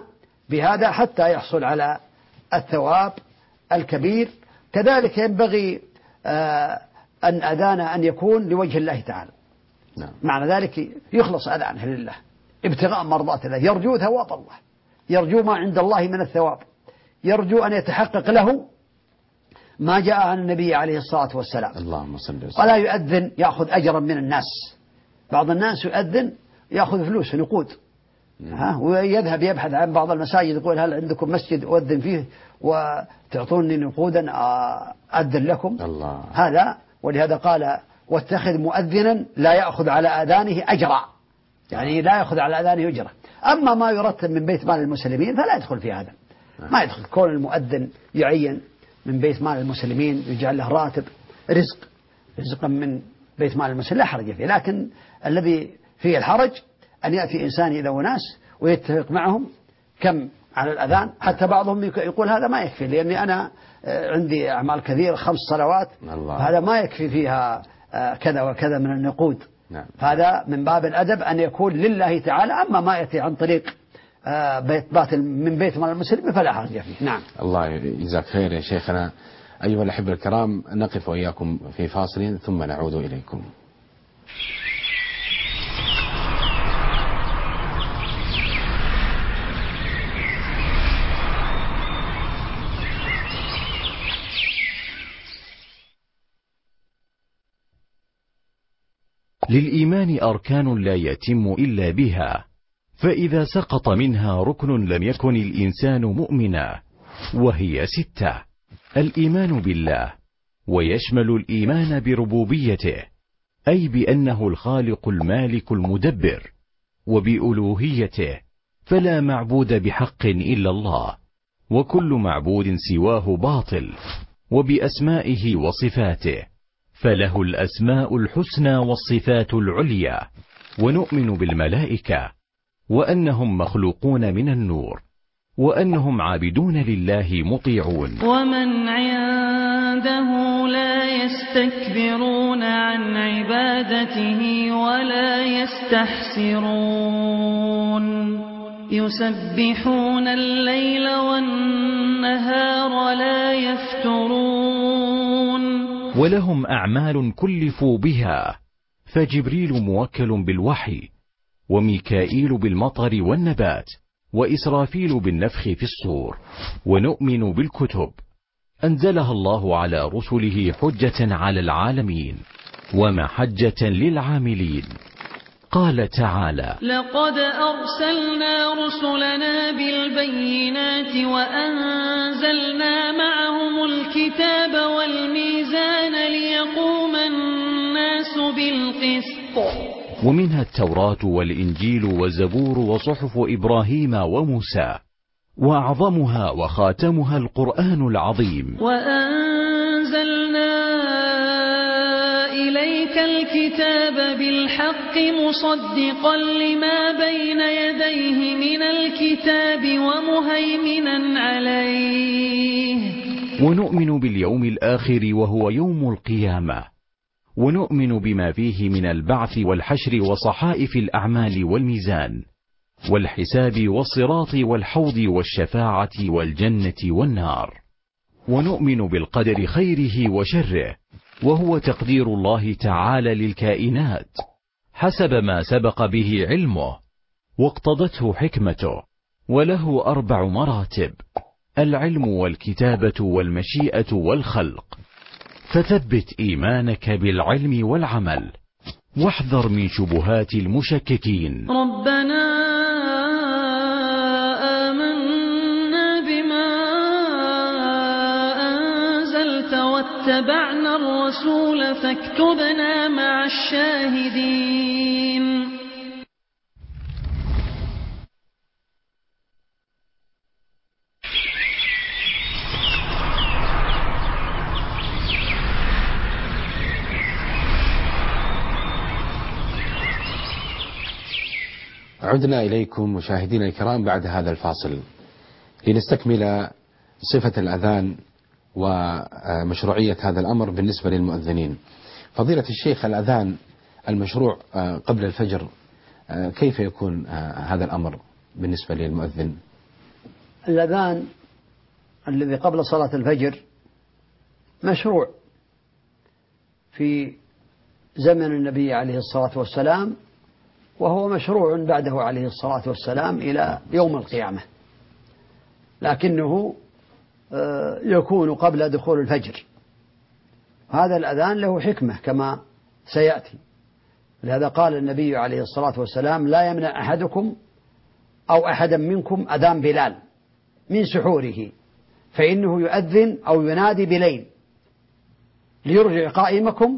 بهذا حتى يحصل على الثواب الكبير. كذلك ينبغي أن أذانه أن يكون لوجه الله تعالى. نعم. معنى ذلك يخلص أذانه لله ابتغاء مرضات الله، يرجو ثواب الله، يرجو ما عند الله من الثواب، يرجو أن يتحقق له ما جاء عن النبي عليه الصلاة والسلام. اللهم صل وسلم. ولا يؤذن يأخذ أجرا من الناس. بعض الناس يؤذن يأخذ فلوس نقود، ويذهب يبحث عن بعض المساجد يقول هل عندكم مسجد أؤذن فيه وتعطوني نقودا أذن لكم. الله. هذا ولهذا قال واتخذ مؤذنا لا يأخذ على أذانه أجرا، يعني لا يأخذ على أذانه أجرا. أما ما يرتب من بيت مال المسلمين فلا يدخل في هذا، ما يدخل. كون المؤذن يعين من بيت مال المسلمين يجعل له راتب رزقا من بيت مال المسلمين لا حرج فيه، لكن الذي فيه الحرج أن يأتي إنسان إلى وناس ويتفق معهم كم على الأذان. حتى بعضهم يقول هذا ما يكفي لأني أنا عندي أعمال كثيرة 5 صلوات، هذا ما يكفي فيها كذا وكذا من النقود. نعم. هذا من باب الأدب أن يكون لله تعالى. أما ما يأتي عن طريق من بيت مال المسلم فلا حرج فيه. نعم. الله يجزاك خير يا شيخنا. أيها الأحبة الكرام، نقف وإياكم في فاصل ثم نعود إليكم. للإيمان أركان لا يتم إلا بها، فإذا سقط منها ركن لم يكن الإنسان مؤمنا، وهي 6: الإيمان بالله، ويشمل الإيمان بربوبيته أي بأنه الخالق المالك المدبر، وبألوهيته فلا معبود بحق إلا الله، وكل معبود سواه باطل، وبأسمائه وصفاته فله الأسماء الحسنى والصفات العليا، ونؤمن بالملائكة وأنهم مخلوقون من النور، وأنهم عابدون لله مطيعون. ومن عنده لا يستكبرون عن عبادته ولا يستحسرون، يسبحون الليل والنهار لا يفترون. ولهم أعمال كلفوا بها، فجبريل موكل بالوحي، وميكائيل بالمطر والنبات، وإسرافيل بالنفخ في الصور. ونؤمن بالكتب أنزلها الله على رسله حجة على العالمين ومحجة للعاملين. قال تعالى: لقد أرسلنا رسلنا بالبينات وأنزلنا معهم الكتاب والميزان ليقوم الناس بالقسط. ومنها التوراة والإنجيل والزبور وصحف إبراهيم وموسى، وأعظمها وخاتمها القرآن العظيم. وأنزلنا إليك الكتاب بالحق مصدقا لما بين يديه من الكتاب ومهيمنا عليه. ونؤمن باليوم الآخر وهو يوم القيامة، ونؤمن بما فيه من البعث والحشر وصحائف الأعمال والميزان والحساب والصراط والحوض والشفاعة والجنة والنار. ونؤمن بالقدر خيره وشره، وهو تقدير الله تعالى للكائنات حسب ما سبق به علمه واقتضته حكمته، وله 4 مراتب: العلم والكتابة والمشيئة والخلق. فثبت إيمانك بالعلم والعمل، واحذر من شبهات المشككين. ربنا آمنا بما أنزلت واتبعنا الرسول فاكتبنا مع الشاهدين. عدنا إليكم مشاهدينا الكرام بعد هذا الفاصل لنستكمل صفة الأذان ومشروعية هذا الأمر بالنسبة للمؤذنين. فضيلة الشيخ، الأذان المشروع قبل الفجر كيف يكون هذا الأمر بالنسبة للمؤذن؟ الأذان الذي قبل صلاة الفجر مشروع في زمن النبي عليه الصلاة والسلام، وهو مشروع بعده عليه الصلاة والسلام إلى يوم القيامة، لكنه يكون قبل دخول الفجر. هذا الأذان له حكمة كما سيأتي، لهذا قال النبي عليه الصلاة والسلام: لا يمنع أحدكم أو أحدا منكم أذان بلال من سحوره، فإنه يؤذن أو ينادي بليل ليرجع قائمكم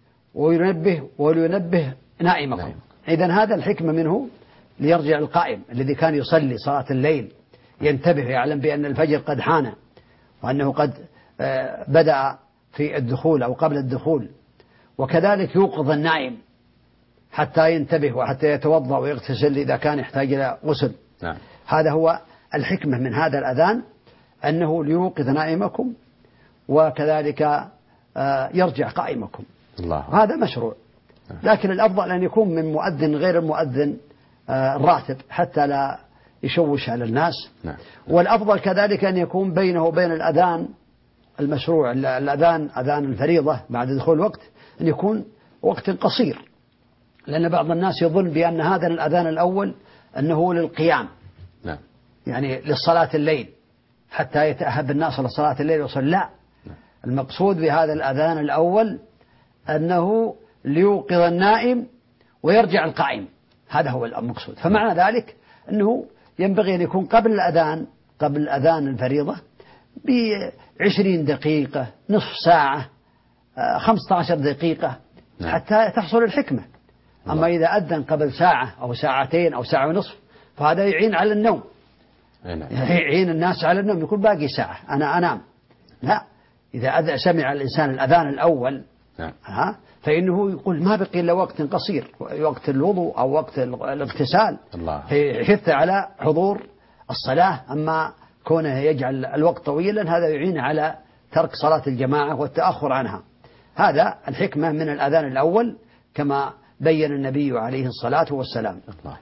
ولينبه نائمكم. إذن هذا الحكمة منه ليرجع القائم الذي كان يصلي صلاة الليل ينتبه، يعلم بأن الفجر قد حان وأنه قد بدأ في الدخول أو قبل الدخول. وكذلك يوقظ النائم حتى ينتبه وحتى يتوضأ ويغتسل إذا كان يحتاج إلى غسل. هذا هو الحكمة من هذا الأذان، أنه ليوقظ نائمكم وكذلك يرجع قائمكم. هذا مشروع، لكن الأفضل أن يكون من مؤذن غير المؤذن الراتب حتى لا يشوش على الناس. والأفضل كذلك أن يكون بينه وبين الأذان المشروع أذان الفريضة بعد دخول الوقت أن يكون وقت قصير، لأن بعض الناس يظن بأن هذا الأذان الأول أنه للقيام، يعني للصلاة الليل حتى يتأهب الناس لصلاة الليل ويصل. لا، المقصود بهذا الأذان الأول أنه ليوقظ النائم ويرجع القائم، هذا هو المقصود. فمعنى ذلك أنه ينبغي أن يكون قبل أذان الفريضة ب20 دقيقة، نصف ساعة، 15 دقيقة، حتى تحصل الحكمة. أما إذا أذن قبل ساعة أو ساعتين أو ساعة ونصف فهذا يعين على النوم، يعين الناس على النوم، يكون باقي ساعة أنا أنام. لا، إذا سمع الإنسان الأذان الأول فإنه يقول ما بقي إلا وقت قصير، وقت الوضوء أو وقت الاغتسال، يحث على حضور الصلاة. أما كونه يجعل الوقت طويلا هذا يعين على ترك صلاة الجماعة والتأخر عنها. هذا الحكمة من الأذان الأول كما بين النبي عليه الصلاة والسلام.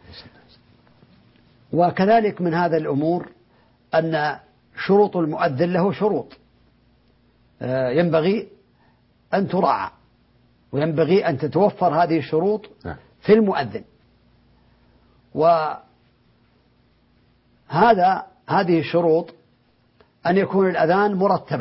وكذلك من هذا الأمور أن شروط المؤذن له شروط ينبغي أن تراعى، وينبغي أن تتوفر هذه الشروط في المؤذن. هذه الشروط أن يكون الأذان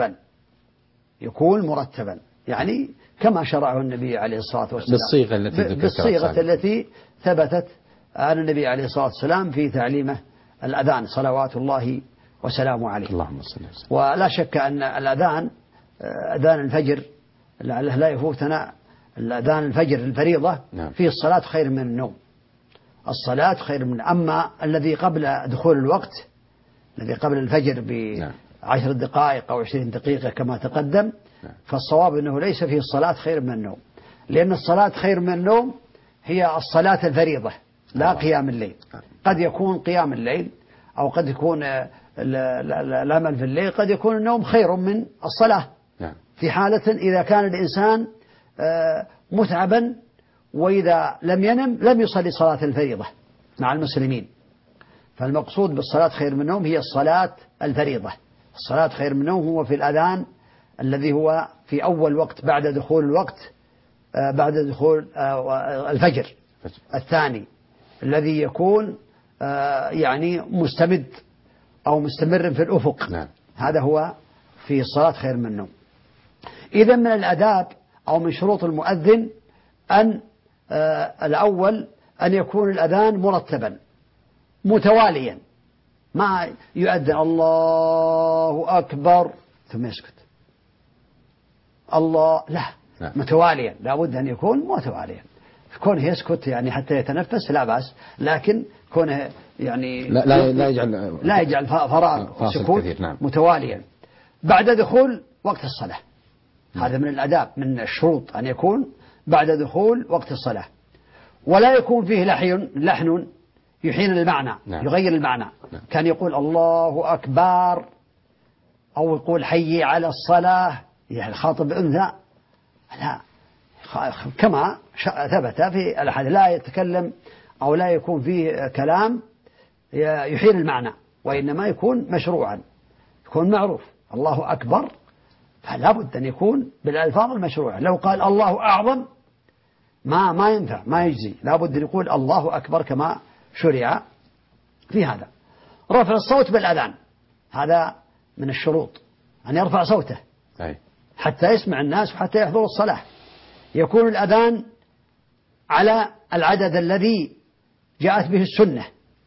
مرتبا، يعني كما شرعه النبي عليه الصلاة والسلام بالصيغة التي ثبتت عن النبي عليه الصلاة والسلام في تعليمه الأذان صلوات الله وسلامه عليه. اللهم صل وسلم. ولا شك أن الأذان أذان الفجر لعله لا يفوتنا الأذان الفجر الفريضة فيه الصلاة خير من النوم، الصلاة خير من. أما الذي قبل دخول الوقت الذي قبل الفجر ب10 دقائق أو 20 دقيقة كما تقدم، فالصواب أنه ليس فيه الصلاة خير من النوم، لأن الصلاة خير من النوم هي الصلاة الفريضة لا قيام الليل. قد يكون قيام الليل أو قد يكون العمل في الليل، قد يكون النوم خير من الصلاة في حالة إذا كان الإنسان متعبا، وإذا لم ينم لم يصلي صلاة الفريضة مع المسلمين. فالمقصود بالصلاة خير من النوم هي الصلاة الفريضة. الصلاة خير من النوم هو في الأذان الذي هو في أول وقت بعد دخول الوقت، بعد دخول الفجر الثاني، الذي يكون يعني مستمد أو مستمر في الأفق. هذا هو في الصلاة خير من النوم. إذا من الآداب أو من شروط المؤذن أن الأول أن يكون الأذان مرتبا متواليا، ما يؤذن الله أكبر ثم يسكت الله، لا، متواليا، لا بد أن يكون متواليا. كونه يسكت يعني حتى يتنفس لا بأس، لكن كونه يعني لا يجعل فراغ سكوت متواليا. بعد دخول وقت الصلاة، هذا من الآداب من الشروط أن يكون بعد دخول وقت الصلاة، ولا يكون فيه لحن يحين المعنى، يغير المعنى. كان يقول الله أكبر أو يقول حي على الصلاة يعني خاطب أنثى، لا، كما ثبت في الأحاديث لا يتكلم أو لا يكون فيه كلام يحيل المعنى، وإنما يكون مشروعا، يكون معروف. الله أكبر فلا بد أن يكون بالألفاظ المشروعة. لو قال الله أعظم ما ينفع، ما يجزي، لا بد أن يقول الله أكبر كما شرع في هذا. رفع الصوت بالأذان هذا من الشروط، أن يرفع صوته حتى يسمع الناس وحتى يحضروا الصلاة. يكون الأذان على العدد الذي جاءت به السنة،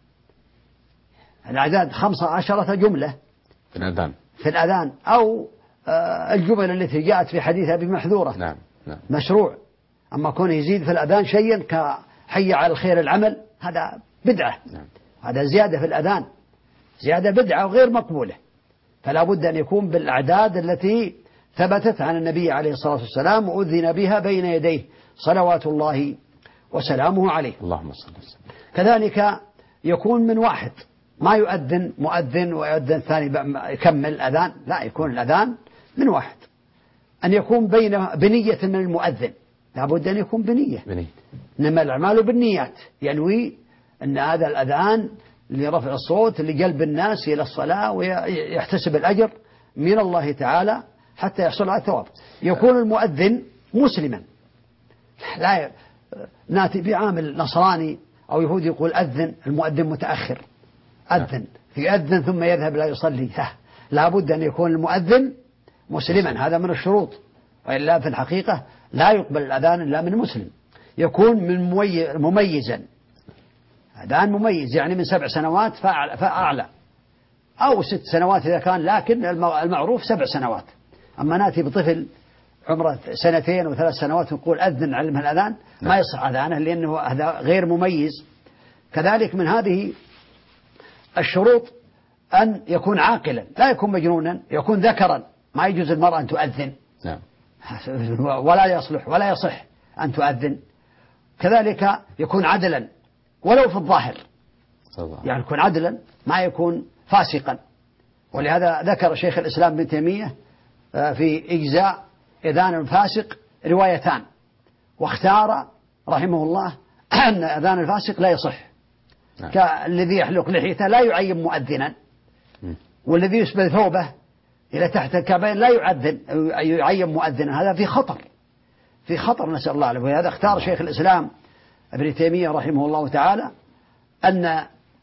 الأعداد 15 جملة في الأذان أو الجمل التي جاءت في حديث أبي محذورة. نعم. مشروع. أما كونه يزيد في الأذان شيئا كحي على الخير العمل هذا بدعة. نعم. هذا زيادة في الأذان، زيادة بدعة وغير مقبولة. فلا بد أن يكون بالأعداد التي ثبتت عن النبي عليه الصلاة والسلام وأذن بها بين يديه صلوات الله وسلامه عليه. اللهم صل وسلم. كذلك يكون من واحد، ما يؤذن مؤذن ويؤذن ثاني يكمل الأذان، لا، يكون الأذان من واحد. أن يكون بنية من المؤذن، لا بد أن يكون بنية. إنما الأعمال بالنيات، ينوي أن هذا الأذان لرفع الصوت لجلب الناس إلى الصلاة ويحتسب الأجر من الله تعالى حتى يحصل على الثواب. يكون المؤذن مسلما، لا ناتي بعامل نصراني أو يهودي يقول أذن، المؤذن متأخر أذن يأذن ثم يذهب لا يصلي، لا بد أن يكون المؤذن مسلما، هذا من الشروط، وإلا في الحقيقة لا يقبل الأذان إلا من مسلم. يكون من مميزا، أذان مميز يعني من 7 سنوات فأعلى أو 6 سنوات إذا كان، لكن المعروف 7 سنوات. أما نأتي بطفل عمره 2 و3 سنوات ونقول أذن علمه الأذان، ما يصح أذانه لأنه هذا غير مميز. كذلك من هذه الشروط أن يكون عاقلا، لا يكون مجنونا، يكون ذكرا، ما يجوز المرأة أن تؤذن ولا يصلح ولا يصح أن تؤذن. كذلك يكون عدلا ولو في الظاهر، يعني يكون عدلا ما يكون فاسقا. ولهذا ذكر شيخ الإسلام ابن تيمية في إجزاء إذان الفاسق روايتان، واختار رحمه الله أن أذان الفاسق لا يصح، كالذي يحلق لحيته لا يعين مؤذنا، والذي يسبل ثوبه إلى تحت الكعبين لا يعين مؤذنا، هذا في خطر نسأل الله عليه. ولهذا اختار شيخ الإسلام ابن تيمية رحمه الله تعالى أن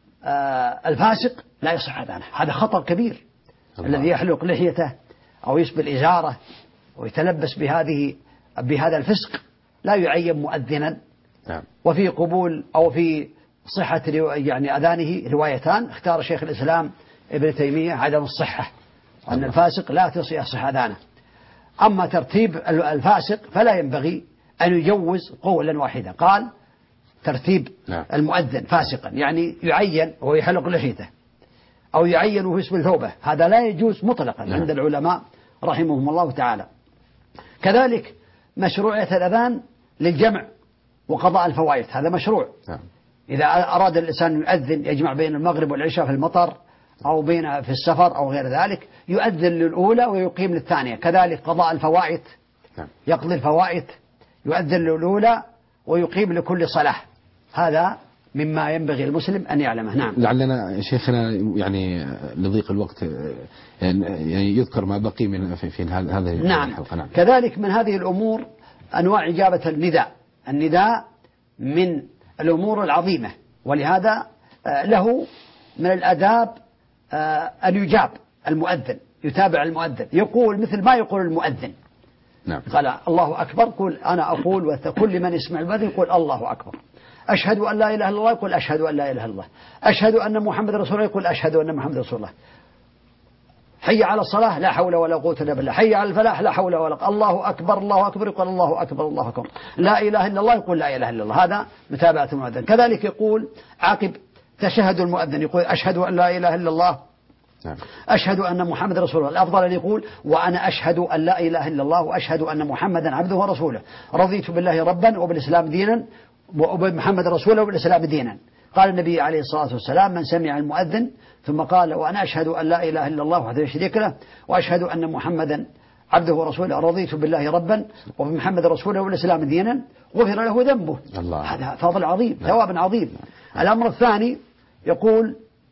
الفاسق لا يصح أذانه، هذا خطر كبير. الذي يحلق لحيته أو يسبل إزاره ويتلبس بهذا الفسق لا يعين مؤذنا. وفي قبول أو في صحة يعني أذانه روايتان، اختار شيخ الإسلام ابن تيمية عدم الصحة، أن الفاسق لا يصح أذانه. أما ترتيب الفاسق فلا ينبغي أن يجوز قولا واحدا، قال ترتيب المؤذن فاسقا يعني يعين وهو يحلق لحيته أو يعين وهو يسبل ثوبه، هذا لا يجوز مطلقا عند العلماء رحمهم الله تعالى. كذلك مشروعية الأذان للجمع وقضاء الفوائد، هذا مشروع. إذا أراد الإنسان يؤذن يجمع بين المغرب والعشاء في المطر أو بين في السفر أو غير ذلك، يؤذن للأولى ويقيم للثانية. كذلك قضاء الفوائد، يقضي الفوائد، يؤذن للأولى ويقيم لكل صلاة، هذا مما ينبغي المسلم أن يعلمه. نعم. لعلنا شيخنا يعني لضيق الوقت يعني يذكر ما بقي من في هذه الحلقة. نعم. كذلك من هذه الأمور أنواع إجابة النداء من الأمور العظيمة، ولهذا له من الأداب أن يجاب المؤذن، يتابع المؤذن، يقول مثل ما يقول المؤذن. قال الله أكبر، قل أنا أقول، وكل من يسمع المؤذن يقول الله أكبر. أشهد أن لا إله إلا الله، يقول أشهد أن لا إله إلا الله. أشهد أن محمد رسول الله، يقول أشهد أن محمد رسول الله. حي على الصلاة، لا حول ولا قوة إلا بالله. حي على الفلاح، لا حول ولا قوة. الله أكبر الله أكبر، يقول الله أكبر الله أكبر. لا إله إلا الله، يقول لا إله إلا الله. هذا متابعة المؤذن. كذلك يقول عقب تشهد المؤذن يقول أشهد أن لا إله إلا الله، أشهد أن محمد رسول الله. الأفضل أن يقول وأنا أشهد أن لا إله إلا الله وأشهد أن محمدا عبده ورسوله، رضيت بالله ربا وبالإسلام دينا وبمحمد رسوله وبالإسلام دينا. قال النبي عليه الصلاة والسلام من سمع المؤذن ثم قال وأنا أشهد أن لا إله إلا الله وحده لا شريك له وأشهد أن محمدا عبده ورسوله، رضيت بالله ربا وبمحمد رسوله وبالإسلام دينا، غفر له ذنبه. هذا فضل عظيم، ثواب عظيم. الأمر الثاني يقول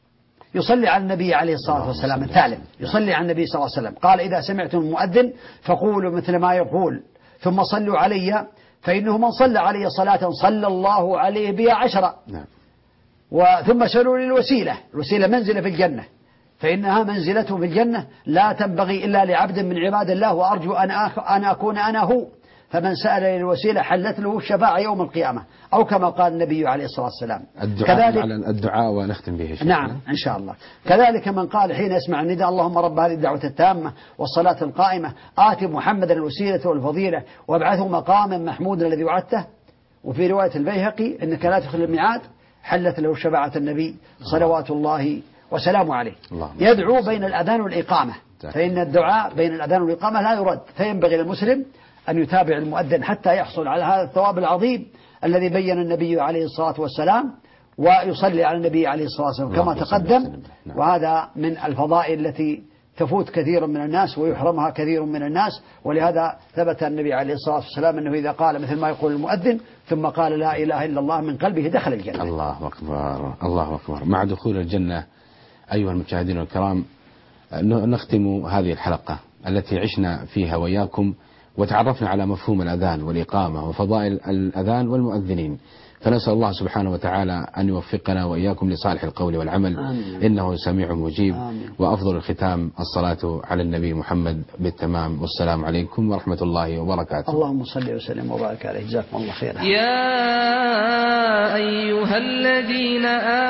يصلي على النبي عليه الصلاة والسلام. الثالث يصلي على النبي صلى الله عليه وسلم، قال إذا سمعتم المؤذن فقولوا مثل ما يقول ثم صلوا علي فإنه من صلى علي صلاة صلى الله عليه بها 10. ثم سألوا للوسيلة، الوسيلة منزلة في الجنة، فإنها منزلته في الجنة لا تنبغي إلا لعبد من عباد الله، وأرجو أن أكون أنا هو، فمن سأل للوسيلة حلت له الشفاعة يوم القيامة، أو كما قال النبي عليه الصلاة والسلام. الدعاء ونختم به شيخ. نعم إن شاء الله. كذلك من قال حين يسمع النداء اللهم رب هذه الدعوة التامة والصلاة القائمة آت محمدا الوسيلة والفضيلة وابعثه مقاما محمودا الذي وعدته، وفي رواية البيهقي إنك لا تخلف الميعاد، حلت له شفاعة النبي صلوات الله وسلامه عليه. يدعو بين الأذان والإقامة، فإن الدعاء بين الأذان والإقامة لا يرد، فينبغي للمسلم أن يتابع المؤذن حتى يحصل على هذا الثواب العظيم الذي بين النبي عليه الصلاة والسلام، ويصلي على النبي عليه الصلاة والسلام كما تقدم. وهذا من الفضائل التي تفوت كثير من الناس ويحرمها كثير من الناس، ولهذا ثبت النبي عليه الصلاة والسلام أنه إذا قال مثل ما يقول المؤذن ثم قال لا إله إلا الله من قلبه دخل الجنة. الله أكبر الله أكبر. مع دخول الجنة أيها المشاهدين الكرام نختم هذه الحلقة التي عشنا فيها وإياكم وتعرفنا على مفهوم الأذان والإقامة وفضائل الأذان والمؤذنين، فنسأل الله سبحانه وتعالى أن يوفقنا وإياكم لصالح القول والعمل. آمين. إنه سميع مجيب. آمين. وأفضل الختام الصلاة على النبي محمد بالتمام، والسلام عليكم ورحمة الله وبركاته. اللهم صل وسلم وبارك عليه، جزاكم الله خيرا. يا أيها الذين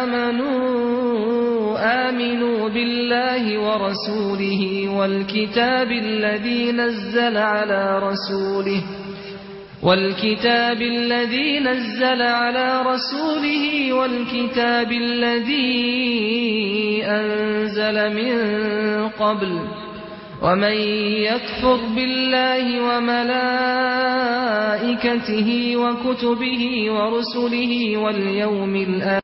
آمنوا بالله ورسوله والكتاب الذي نزل على رسوله والكتاب الذي أنزل من قبل، ومن يكفر بالله وملائكته وكتبه ورسله واليوم الآخر